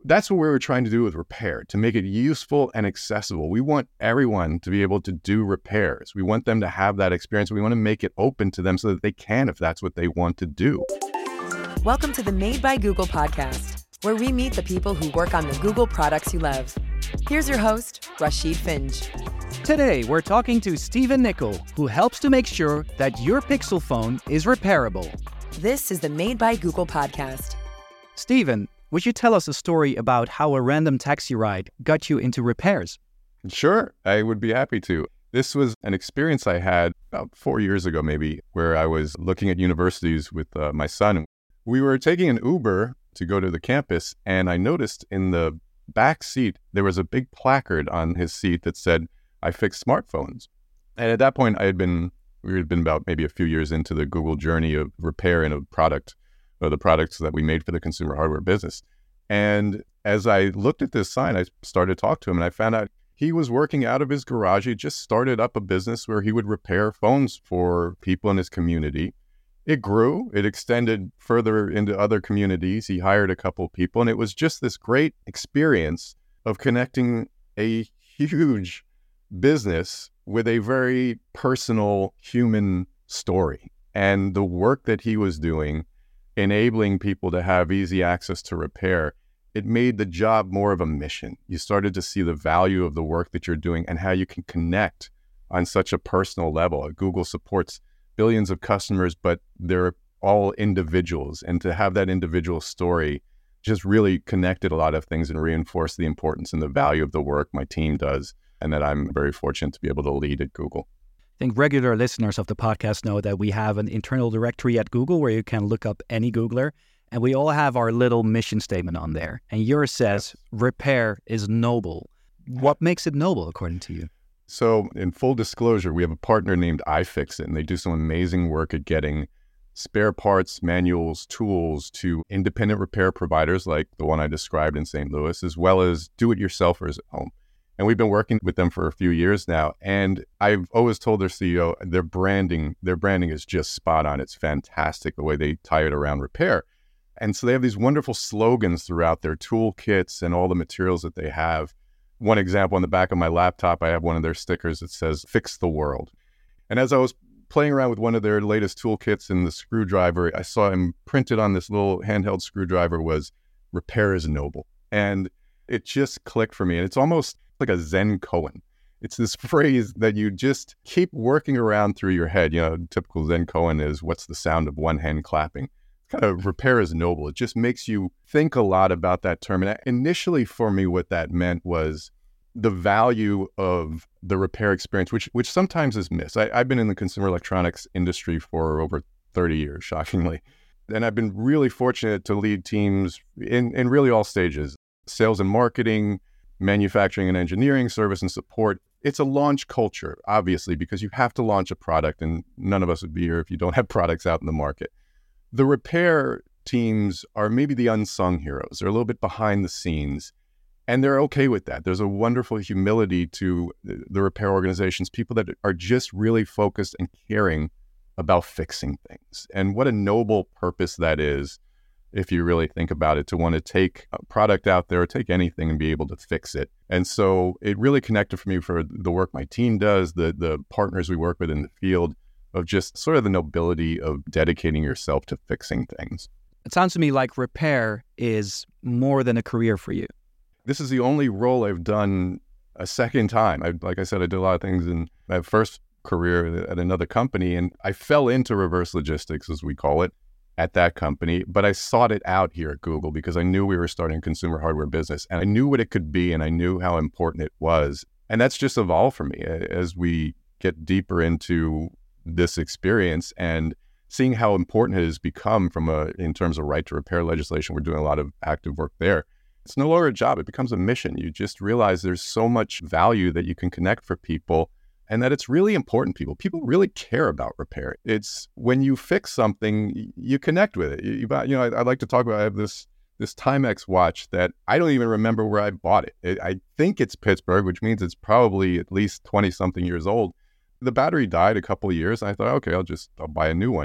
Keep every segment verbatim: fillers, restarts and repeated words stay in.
That's what we were trying to do with repair, to make it useful and accessible. We want everyone to be able to do repairs. We want them to have that experience. We want to make it open to them so that they can, if that's what they want to do. Welcome to the Made by Google podcast, where we meet the people who work on the Google products you love. Here's your host, Rashid Finj. Today, we're talking to Stephen Nicol, who helps to make sure that your Pixel phone is repairable. This is the Made by Google podcast. Stephen, would you tell us a story about how a random taxi ride got you into repairs? Sure, I would be happy to. This was an experience I had about four years ago, maybe, where I was looking at universities with uh, my son. We were taking an Uber to go to the campus, and I noticed in the back seat, there was a big placard on his seat that said, "I fix smartphones." And at that point, I had been, we had been about maybe a few years into the Google journey of repair in a product, or the products that we made for the consumer hardware business. And as I looked at this sign, I started to talk to him, and I found out he was working out of his garage. He just started up a business where he would repair phones for people in his community. It grew, it extended further into other communities. He hired a couple of people, and it was just this great experience of connecting a huge business with a very personal human story. And the work that he was doing, enabling people to have easy access to repair, it made the job more of a mission. You started to see the value of the work that you're doing and how you can connect on such a personal level. Google supports billions of customers, but they're all individuals. And to have that individual story just really connected a lot of things and reinforced the importance and the value of the work my team does, and that I'm very fortunate to be able to lead at Google. I think regular listeners of the podcast know that we have an internal directory at Google where you can look up any Googler, and we all have our little mission statement on there. And yours says, repair is noble. What makes it noble, according to you? So in full disclosure, we have a partner named iFixit, and they do some amazing work at getting spare parts, manuals, tools to independent repair providers like the one I described in Saint Louis, as well as do-it-yourselfers at home. And we've been working with them for a few years now. And I've always told their C E O, their branding, their branding is just spot on. It's fantastic the way they tie it around repair. And so they have these wonderful slogans throughout their toolkits and all the materials that they have. One example, on the back of my laptop, I have one of their stickers that says, "Fix the world." And as I was playing around with one of their latest toolkits and the screwdriver, I saw him printed on this little handheld screwdriver was, "Repair is noble." And it just clicked for me. And it's almost like a Zen koan. It's this phrase that you just keep working around through your head. You know, typical Zen koan is, what's the sound of one hand clapping? Kind of repair is noble. It just makes you think a lot about that term. And initially for me, what that meant was the value of the repair experience, which which sometimes is missed. I, I've been in the consumer electronics industry for over thirty years, shockingly. And I've been really fortunate to lead teams in, in really all stages, sales and marketing, manufacturing and engineering, service and support. It's a launch culture, obviously, because you have to launch a product, and none of us would be here if you don't have products out in the market. The repair teams are maybe the unsung heroes. They're a little bit behind the scenes, and they're okay with that. There's a wonderful humility to the repair organizations, people that are just really focused and caring about fixing things. And what a noble purpose that is, if you really think about it, to want to take a product out there, or take anything and be able to fix it. And so it really connected for me for the work my team does, the the partners we work with in the field, of just sort of the nobility of dedicating yourself to fixing things. It sounds to me like repair is more than a career for you. This is the only role I've done a second time. I, like I said, I did a lot of things in my first career at another company, and I fell into reverse logistics, as we call it, at that company, but I sought it out here at Google because I knew we were starting a consumer hardware business, and I knew what it could be, and I knew how important it was. And that's just evolved for me as we get deeper into this experience and seeing how important it has become from a, in terms of right to repair legislation. We're doing a lot of active work there. It's no longer a job. It becomes a mission. You just realize there's so much value that you can connect for people, and that it's really important. People, people really care about repair. It's when you fix something, you connect with it. You, you, you know, I, I like to talk about, I have this, this Timex watch that I don't even remember where I bought it. it. I think it's Pittsburgh, which means it's probably at least twenty something years old. The battery died a couple of years. And I thought, okay, I'll just, I'll buy a new one.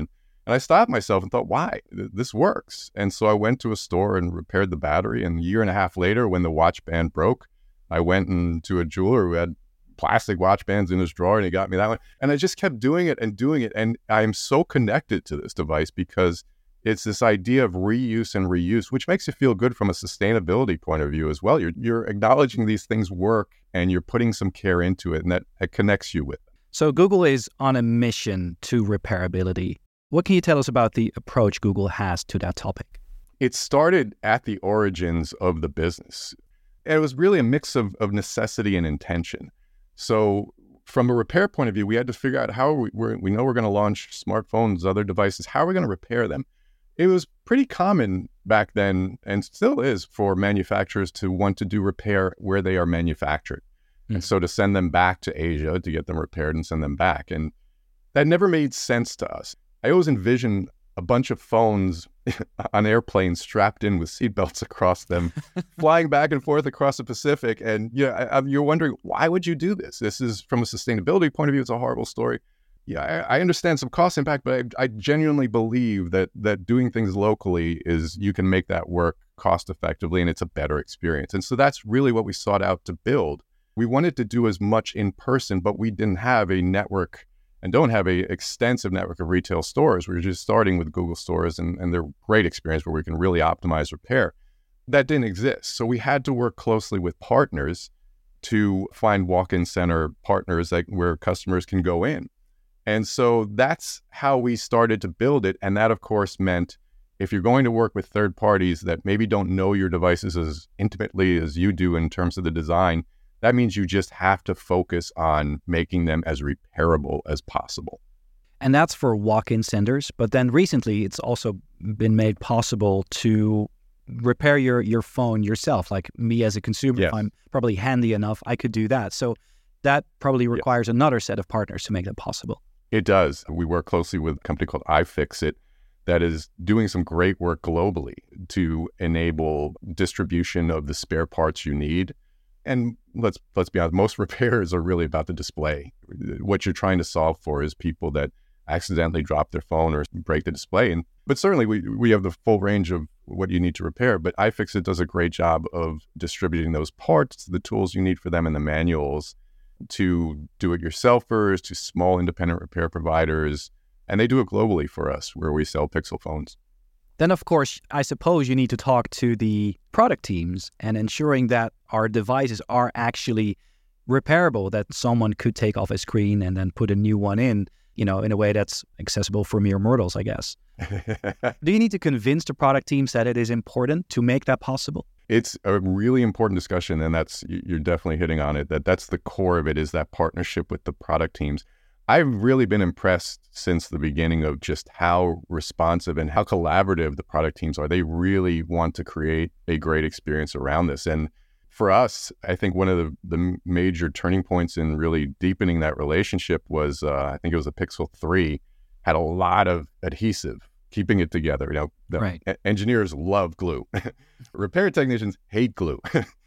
And I stopped myself and thought, why? This works. And so I went to a store and repaired the battery. And a year and a half later, when the watch band broke, I went into a jeweler who had plastic watch bands in his drawer, and he got me that one. And I just kept doing it and doing it. And I'm so connected to this device because it's this idea of reuse and reuse, which makes you feel good from a sustainability point of view as well. You're, you're acknowledging these things work and you're putting some care into it, and that it connects you with them. So Google is on a mission to repairability. What can you tell us about the approach Google has to that topic? It started at the origins of the business. It was really a mix of, of necessity and intention. So from a repair point of view, we had to figure out how we, we're, we know we're going to launch smartphones, other devices. How are we going to repair them? It was pretty common back then, and still is, for manufacturers to want to do repair where they are manufactured. Mm-hmm. And so to send them back to Asia to get them repaired and send them back. And that never made sense to us. I always envisioned a bunch of phones on airplanes strapped in with seatbelts across them, flying back and forth across the Pacific. And you know, I, I, you're wondering, why would you do this? This is, from a sustainability point of view, it's a horrible story. Yeah, I, I understand some cost impact, but I, I genuinely believe that that doing things locally is, you can make that work cost effectively, and it's a better experience. And so that's really what we sought out to build. We wanted to do as much in person, but we didn't have a network and don't have a extensive network of retail stores. We were just starting with Google stores, and, and they're great experience where we can really optimize repair. That didn't exist. So we had to work closely with partners to find walk-in center partners that, where customers can go in. And so that's how we started to build it. And that, of course, meant if you're going to work with third parties that maybe don't know your devices as intimately as you do in terms of the design, that means you just have to focus on making them as repairable as possible. And that's for walk-in centers. But then recently, it's also been made possible to repair your, your phone yourself. Like me as a consumer, yes. If I'm probably handy enough, I could do that. So that probably requires yes. another set of partners to make that possible. It does. We work closely with a company called iFixit that is doing some great work globally to enable distribution of the spare parts you need. And let's let's be honest, most repairs are really about the display. What you're trying to solve for is people that accidentally drop their phone or break the display. And but certainly we we have the full range of what you need to repair. But iFixit does a great job of distributing those parts, the tools you need for them, and the manuals to do-it-yourselfers, to small independent repair providers. And they do it globally for us, where we sell Pixel phones. Then, of course, I suppose you need to talk to the product teams and ensuring that our devices are actually repairable, that someone could take off a screen and then put a new one in, you know, in a way that's accessible for mere mortals, I guess. Do you need to convince the product teams that it is important to make that possible? It's a really important discussion, and that's, you're definitely hitting on it, that that's the core of it, is that partnership with the product teams. I've really been impressed since the beginning of just how responsive and how collaborative the product teams are. They really want to create a great experience around this. And for us, I think one of the, the major turning points in really deepening that relationship was, uh, I think it was the Pixel three, had a lot of adhesive, keeping it together. You know, the right. e- engineers love glue. Repair technicians hate glue.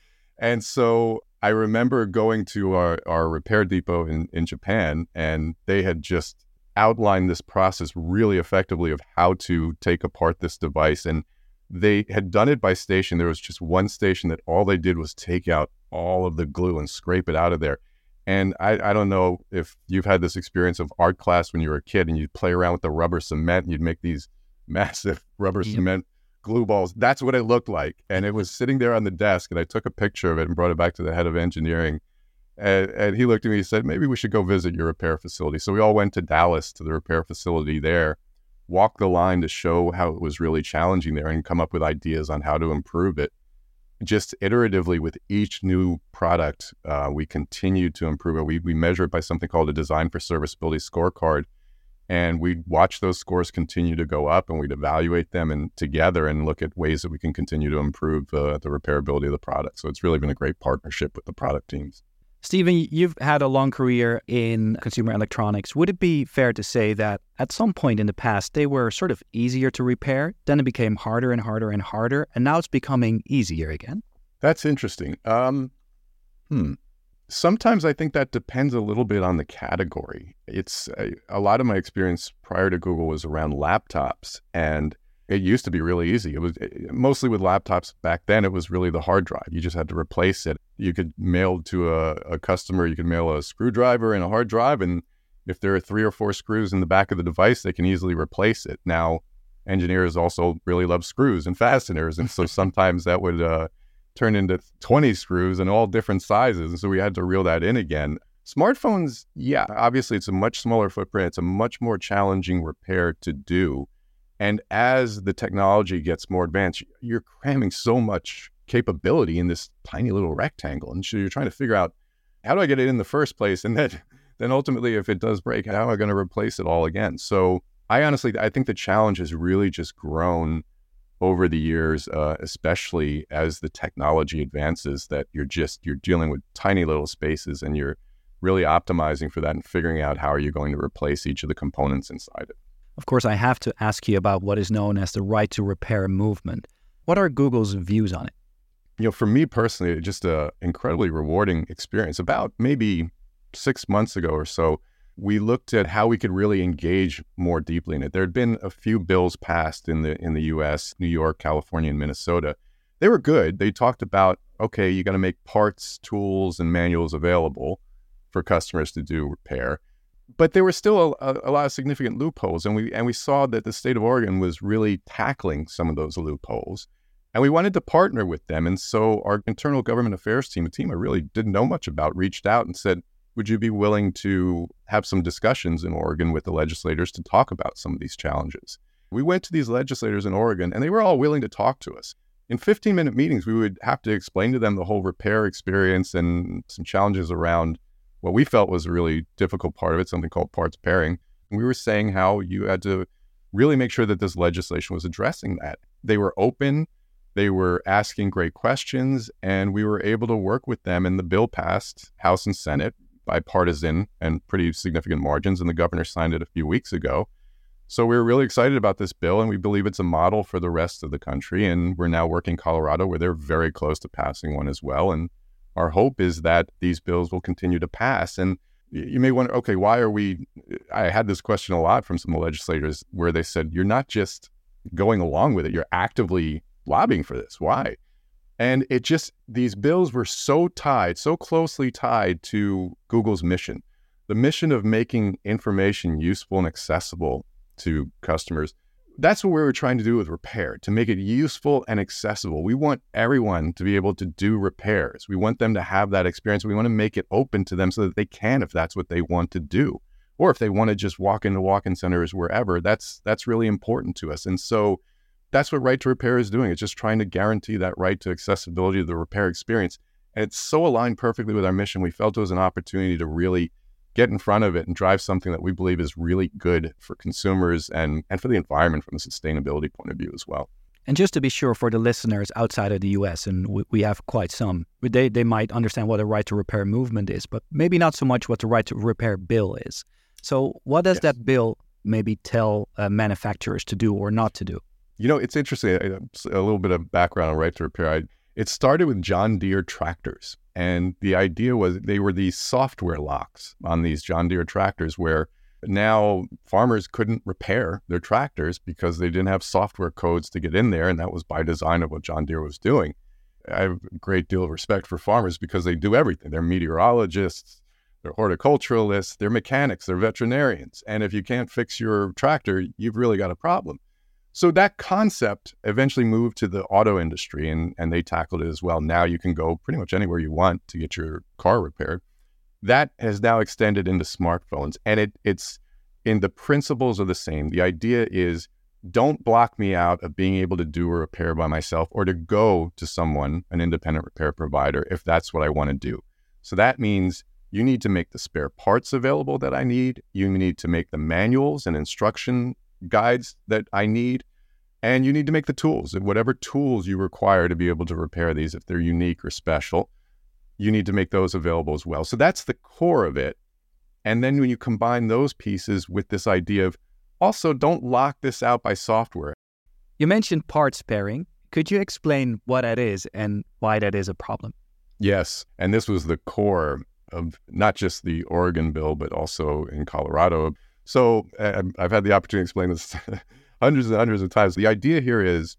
And so I remember going to our, our repair depot in, in Japan, and they had just outlined this process really effectively of how to take apart this device. And they had done it by station. There was just one station that all they did was take out all of the glue and scrape it out of there. And I, I don't know if you've had this experience of art class when you were a kid and you'd play around with the rubber cement and you'd make these massive rubber yep. cement glue balls. That's what it looked like. And it was sitting there on the desk, and I took a picture of it and brought it back to the head of engineering. And, and he looked at me and said, maybe we should go visit your repair facility. So we all went to Dallas to the repair facility there, walked the line to show how it was really challenging there and come up with ideas on how to improve it. Just iteratively with each new product, uh, we continued to improve it. We, we measure it by something called a Design for Serviceability scorecard. And we'd watch those scores continue to go up, and we'd evaluate them and together and look at ways that we can continue to improve uh, the repairability of the product. So it's really been a great partnership with the product teams. Stephen, you've had a long career in consumer electronics. Would it be fair to say that at some point in the past, they were sort of easier to repair, then it became harder and harder and harder, and now it's becoming easier again? That's interesting. Um, hmm. Sometimes I think that depends a little bit on the category. It's a, a lot of my experience prior to Google was around laptops, and it used to be really easy. It was it, mostly with laptops back then. It was really the hard drive. You just had to replace it. You could mail to a, a customer, you could mail a screwdriver and a hard drive, and if there are three or four screws in the back of the device, they can easily replace it. Now, engineers also really love screws and fasteners, and so sometimes that would uh, turn into twenty screws in all different sizes, and so we had to reel that in again. Smartphones, yeah, obviously it's a much smaller footprint. It's a much more challenging repair to do. And as the technology gets more advanced, you're cramming so much capability in this tiny little rectangle. And so you're trying to figure out, how do I get it in the first place? And then, then ultimately, if it does break, how am I going to replace it all again? So I honestly, I think the challenge has really just grown over the years, uh, especially as the technology advances, that you're just, you're dealing with tiny little spaces and you're really optimizing for that and figuring out how are you going to replace each of the components inside it. Of course, I have to ask you about what is known as the right to repair movement. What are Google's views on it? You know, for me personally, just an incredibly rewarding experience. About maybe six months ago or so, we looked at how we could really engage more deeply in it. There had been a few bills passed in the in the U S, New York, California, and Minnesota. They were good. They talked about, okay, you got to make parts, tools, and manuals available for customers to do repair. But there were still a, a lot of significant loopholes, and we and we saw that the state of Oregon was really tackling some of those loopholes, and we wanted to partner with them. And so our internal government affairs team, a team I really didn't know much about, reached out and said, would you be willing to have some discussions in Oregon with the legislators to talk about some of these challenges? We went to these legislators in Oregon, and they were all willing to talk to us. In fifteen-minute meetings, we would have to explain to them the whole repair experience and some challenges around what we felt was a really difficult part of it, something called parts pairing. And we were saying how you had to really make sure that this legislation was addressing that. They were open, they were asking great questions, and we were able to work with them. And the bill passed House and Senate, bipartisan and pretty significant margins, and the governor signed it a few weeks ago. So we were really excited about this bill, and we believe it's a model for the rest of the country. And we're now working in Colorado, where they're very close to passing one as well. And our hope is that these bills will continue to pass. And you may wonder, okay, why are we, I had this question a lot from some legislators where they said, you're not just going along with it, you're actively lobbying for this. Why? And it just, these bills were so tied, so closely tied to Google's mission, the mission of making information useful and accessible to customers. That's what we were trying to do with repair, to make it useful and accessible. We want everyone to be able to do repairs. We want them to have that experience. We want to make it open to them so that they can, if that's what they want to do. Or if they want to just walk into walk-in centers wherever, that's that's really important to us. And so that's what Right to Repair is doing. It's just trying to guarantee that right to accessibility of the repair experience. And it's so aligned perfectly with our mission. We felt it was an opportunity to really get in front of it and drive something that we believe is really good for consumers and, and for the environment from a sustainability point of view as well. And just to be sure, for the listeners outside of the U S, and we, we have quite some, they, they might understand what a right to repair movement is, but maybe not so much what the right to repair bill is. So what does yes. that bill maybe tell uh, manufacturers to do or not to do? You know, it's interesting, a, a little bit of background on right to repair. I, it started with John Deere tractors. And the idea was they were these software locks on these John Deere tractors where now farmers couldn't repair their tractors because they didn't have software codes to get in there. And that was by design of what John Deere was doing. I have a great deal of respect for farmers because they do everything. They're meteorologists, they're horticulturalists, they're mechanics, they're veterinarians. And if you can't fix your tractor, you've really got a problem. So that concept eventually moved to the auto industry, and, and they tackled it as well. Now you can go pretty much anywhere you want to get your car repaired. That has now extended into smartphones, and it, it's in the principles are the same. The idea is don't block me out of being able to do a repair by myself or to go to someone, an independent repair provider, if that's what I want to do. So that means you need to make the spare parts available that I need. You need to make the manuals and instruction guides that I need, and you need to make the tools. And whatever tools you require to be able to repair these, if they're unique or special, you need to make those available as well. So that's the core of it. And then when you combine those pieces with this idea of also don't lock this out by software. You mentioned parts pairing. Could you explain what that is and why that is a problem? Yes, and this was the core of not just the Oregon bill, but also in Colorado. So uh, I've had the opportunity to explain this hundreds and hundreds of times. The idea here is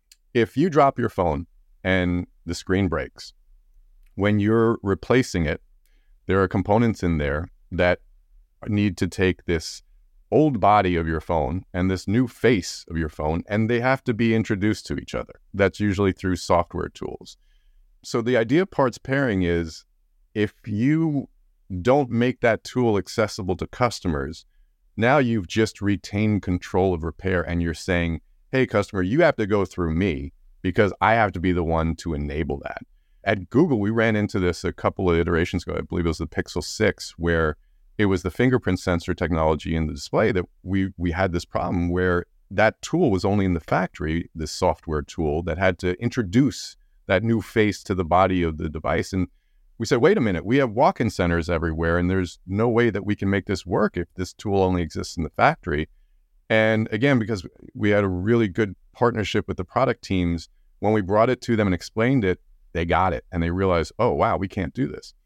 if you drop your phone and the screen breaks, when you're replacing it, there are components in there that need to take this old body of your phone and this new face of your phone, and they have to be introduced to each other. That's usually through software tools. So the idea of parts pairing is if you don't make that tool accessible to customers, now you've just retained control of repair and you're saying, hey, customer, you have to go through me because I have to be the one to enable that. At Google, we ran into this a couple of iterations ago. I believe it was the Pixel six, where it was the fingerprint sensor technology in the display that we we had this problem where that tool was only in the factory, this software tool that had to introduce that new face to the body of the device. And we said, wait a minute, we have walk-in centers everywhere, and there's no way that we can make this work if this tool only exists in the factory. And again, because we had a really good partnership with the product teams, when we brought it to them and explained it, they got it and they realized, oh, wow, we can't do this.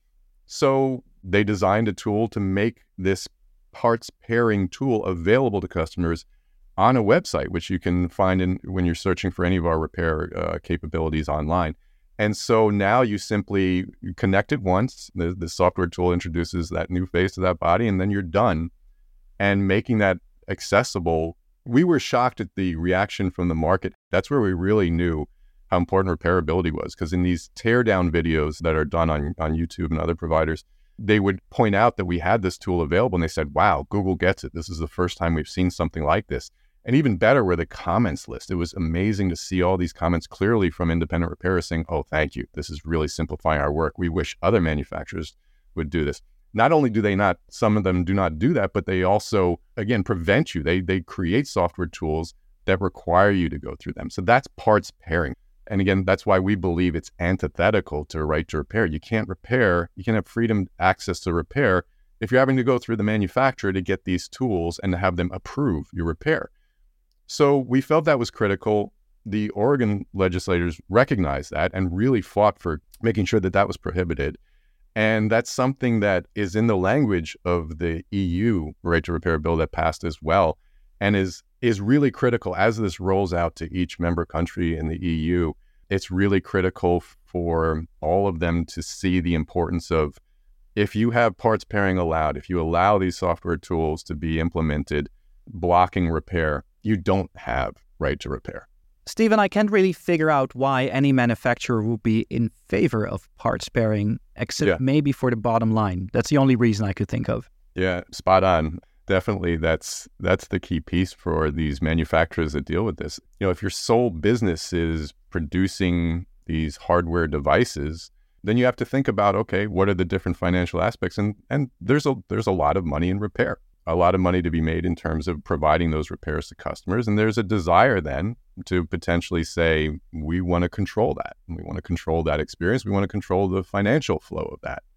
So they designed a tool to make this parts pairing tool available to customers on a website, which you can find in when you're searching for any of our repair uh, capabilities online. And so now you simply connect it once, the, the software tool introduces that new face to that body, and then you're done. And making that accessible, we were shocked at the reaction from the market. That's where we really knew how important repairability was, because in these teardown videos that are done on, on YouTube and other providers, they would point out that we had this tool available and they said, wow, Google gets it. This is the first time we've seen something like this. And even better were the comments list. It was amazing to see all these comments clearly from independent repairers saying, oh, thank you. This is really simplifying our work. We wish other manufacturers would do this. Not only do they not, some of them do not do that, but they also, again, prevent you. They, they create software tools that require you to go through them. So that's parts pairing. And again, that's why we believe it's antithetical to a right to repair. You can't repair, you can't have freedom access to repair if you're having to go through the manufacturer to get these tools and to have them approve your repair. So we felt that was critical. The Oregon legislators recognized that and really fought for making sure that that was prohibited. And that's something that is in the language of the E U right to repair bill that passed as well, and is is really critical as this rolls out to each member country in the E U. It's really critical for all of them to see the importance of, if you have parts pairing allowed, if you allow these software tools to be implemented, blocking repair, you don't have right to repair. Stephen, I can't really figure out why any manufacturer would be in favor of parts pairing, except Yeah. maybe for the bottom line. That's the only reason I could think of. Yeah, spot on. Definitely, that's that's the key piece for these manufacturers that deal with this. You know, if your sole business is producing these hardware devices, then you have to think about, okay, what are the different financial aspects? And and there's a there's a lot of money in repair, a lot of money to be made in terms of providing those repairs to customers. And there's a desire then to potentially say, we want to control that. We want to control that experience. We want to control the financial flow of that.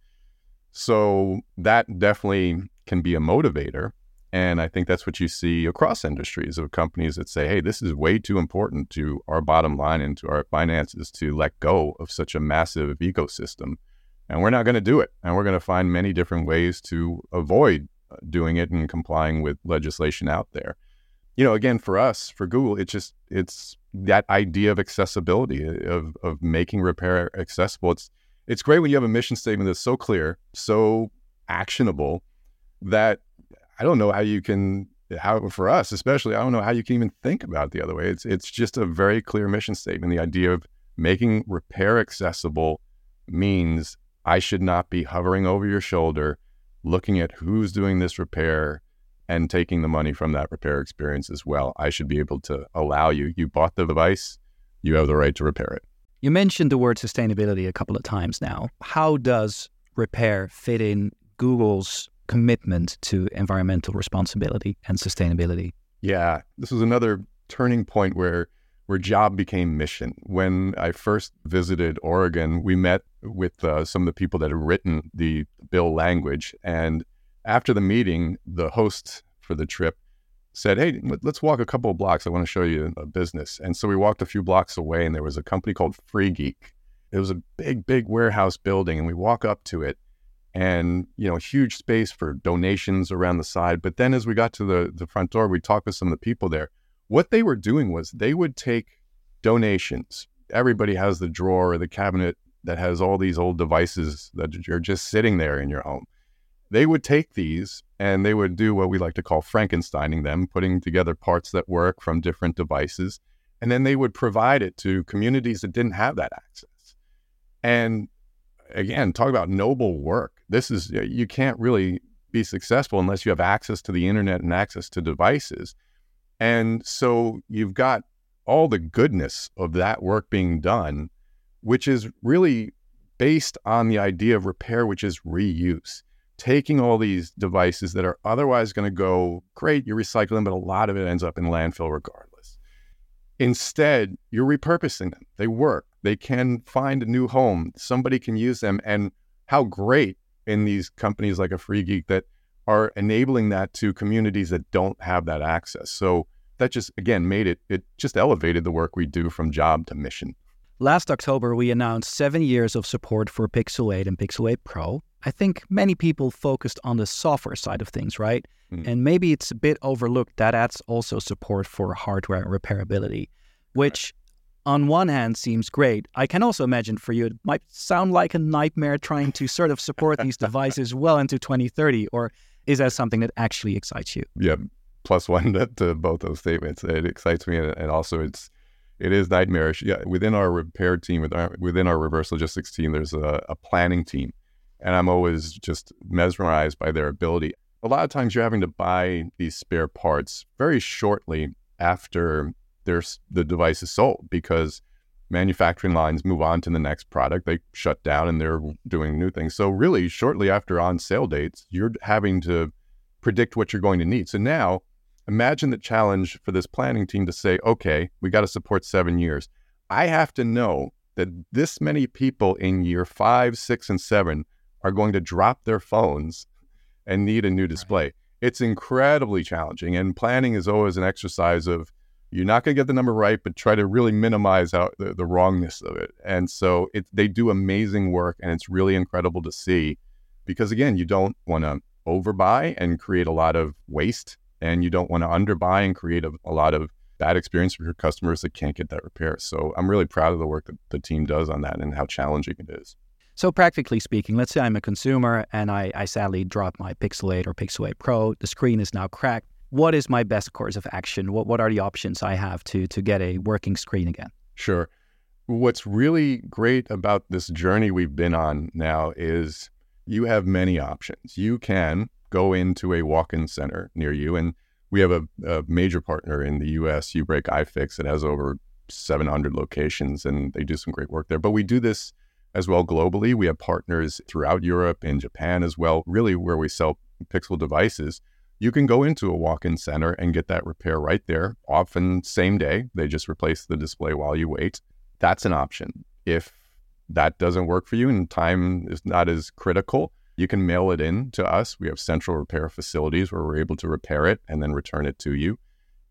So that definitely can be a motivator. And I think that's what you see across industries of companies that say, hey, this is way too important to our bottom line and to our finances to let go of such a massive ecosystem. And we're not going to do it. And we're going to find many different ways to avoid doing it and complying with legislation out there. You know, again, for us, for Google, it's just, it's that idea of accessibility, of of making repair accessible. It's it's great when you have a mission statement that's so clear, so actionable, that I don't know how you can, how for us especially, I don't know how you can even think about it the other way. It's it's just a very clear mission statement. The idea of making repair accessible means I should not be hovering over your shoulder, looking at who's doing this repair and taking the money from that repair experience as well. I should be able to allow you, you bought the device, you have the right to repair it. You mentioned the word sustainability a couple of times now. How does repair fit in Google's commitment to environmental responsibility and sustainability? Yeah, this was another turning point where where job became mission. When I first visited Oregon, we met with uh, some of the people that had written the bill language. And after the meeting, the host for the trip said, hey, let's walk a couple of blocks. I want to show you a business. And so we walked a few blocks away, and there was a company called Free Geek. It was a big, big warehouse building, and we walk up to it. and, you know, huge space for donations around the side. But then as we got to the, the front door, we talked with some of the people there. What they were doing was they would take donations. Everybody has the drawer or the cabinet that has all these old devices that are just sitting there in your home. They would take these and they would do what we like to call Frankensteining them, putting together parts that work from different devices. And then they would provide it to communities that didn't have that access. And again, talk about noble work. This is, you can't really be successful unless you have access to the internet and access to devices. And so you've got all the goodness of that work being done, which is really based on the idea of repair, which is reuse. Taking all these devices that are otherwise going to go, great, you recycle them, but a lot of it ends up in landfill regardless. Instead, you're repurposing them. They work. They can find a new home. Somebody can use them. And how great in these companies like a Free Geek that are enabling that to communities that don't have that access. So that just, again, made it, it just elevated the work we do from job to mission. Last October, we announced seven years of support for Pixel eight and Pixel eight Pro. I think many people focused on the software side of things, right? Mm. And maybe it's a bit overlooked that adds also support for hardware repairability, which right. on one hand seems great. I can also imagine for you, it might sound like a nightmare trying to sort of support these devices well into twenty thirty, or is that something that actually excites you? Yeah, plus one to both those statements. It excites me, and also it's it is nightmarish. Yeah, within our repair team, within our reverse logistics team, there's a, a planning team, and I'm always just mesmerized by their ability. A lot of times, you're having to buy these spare parts very shortly after there's the device is sold, because manufacturing lines move on to the next product. They shut down and they're doing new things. So really, shortly after on sale dates, you're having to predict what you're going to need. So now, imagine the challenge for this planning team to say, okay, we got to support seven years. I have to know that this many people in year five, six, and seven are going to drop their phones and need a new display. Right. It's incredibly challenging. And planning is always an exercise of, you're not going to get the number right, but try to really minimize how the, the wrongness of it. And so it, they do amazing work, and it's really incredible to see, because again, you don't want to overbuy and create a lot of waste, and you don't want to underbuy and create a, a lot of bad experience for your customers that can't get that repair. So I'm really proud of the work that the team does on that and how challenging it is. So practically speaking, let's say I'm a consumer and I, I sadly drop my Pixel eight or Pixel eight Pro. The screen is now cracked. What is my best course of action? What what are the options I have to to get a working screen again? Sure. What's really great about this journey we've been on now is you have many options. You can go into a walk-in center near you, and we have a, a major partner in the U S, Ubreak iFix, that has over seven hundred locations, and they do some great work there. But we do this as well globally. We have partners throughout Europe and Japan as well, really where we sell Pixel devices. You can go into a walk-in center and get that repair right there, often same day. They just replace the display while you wait. That's an option. If that doesn't work for you and time is not as critical, you can mail it in to us. We have central repair facilities where we're able to repair it and then return it to you.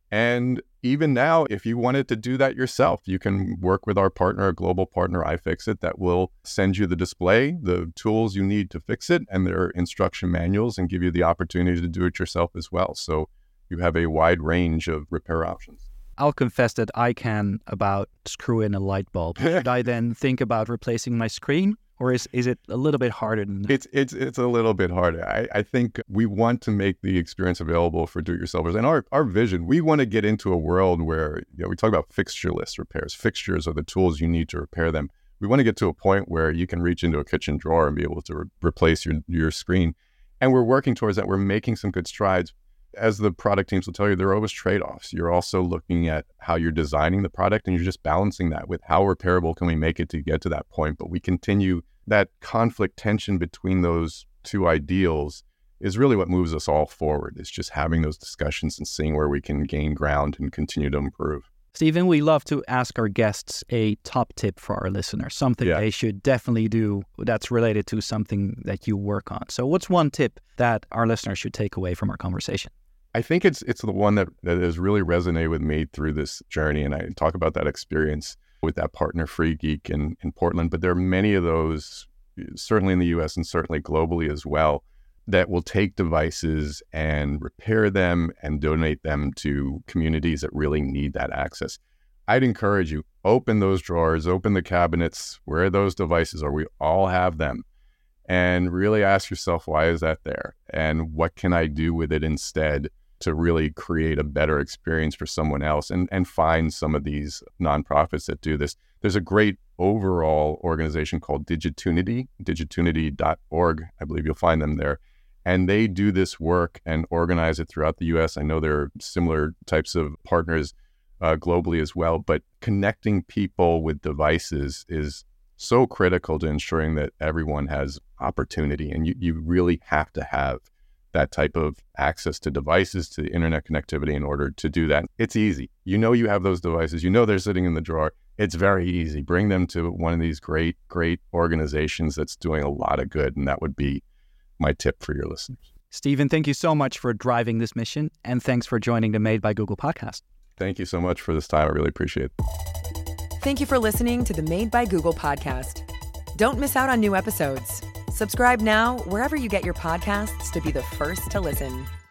And even now, if you wanted to do that yourself, you can work with our partner, a global partner, iFixit, that will send you the display, the tools you need to fix it, and their instruction manuals, and give you the opportunity to do it yourself as well. So you have a wide range of repair options. I'll confess that I can about screw in a light bulb. Should I then think about replacing my screen? Or is, is it a little bit harder than that? It's it's it's a little bit harder. I, I think we want to make the experience available for do-it-yourselfers. And our, our vision, we want to get into a world where, you know, we talk about fixtureless repairs. Fixtures are the tools you need to repair them. We want to get to a point where you can reach into a kitchen drawer and be able to re- replace your, your screen. And we're working towards that. We're making some good strides. As the product teams will tell you, there are always trade-offs. You're also looking at how you're designing the product, and you're just balancing that with how repairable can we make it to get to that point. But we continue that conflict tension between those two ideals is really what moves us all forward. It's just having those discussions and seeing where we can gain ground and continue to improve. Stephen, we love to ask our guests a top tip for our listeners, something yeah. they should definitely do that's related to something that you work on. So what's one tip that our listeners should take away from our conversation? I think it's it's the one that, that has really resonated with me through this journey. And I talk about that experience with that partner, Free Geek in, in Portland. But there are many of those certainly in the U S and certainly globally as well, that will take devices and repair them and donate them to communities that really need that access. I'd encourage you, open those drawers, open the cabinets where those devices are. We all have them. And really ask yourself, why is that there? And what can I do with it instead to really create a better experience for someone else, and, and find some of these nonprofits that do this. There's a great overall organization called Digitunity, digitunity dot org. I believe you'll find them there. And they do this work and organize it throughout the U S. I know there are similar types of partners uh, globally as well, but connecting people with devices is so critical to ensuring that everyone has opportunity. And you, you really have to have that type of access to devices, to internet connectivity in order to do that. It's easy. You know you have those devices. You know they're sitting in the drawer. It's very easy. Bring them to one of these great, great organizations that's doing a lot of good. And that would be my tip for your listeners. Stephen, thank you so much for driving this mission. And thanks for joining the Made by Google podcast. Thank you so much for this time. I really appreciate it. Thank you for listening to the Made by Google podcast. Don't miss out on new episodes. Subscribe now wherever you get your podcasts to be the first to listen.